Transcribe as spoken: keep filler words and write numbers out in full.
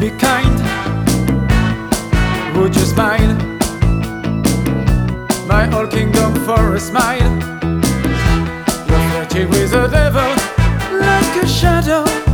me kind. Would you smile? My whole kingdom for a smile. You're flirting with the devil like a shadow.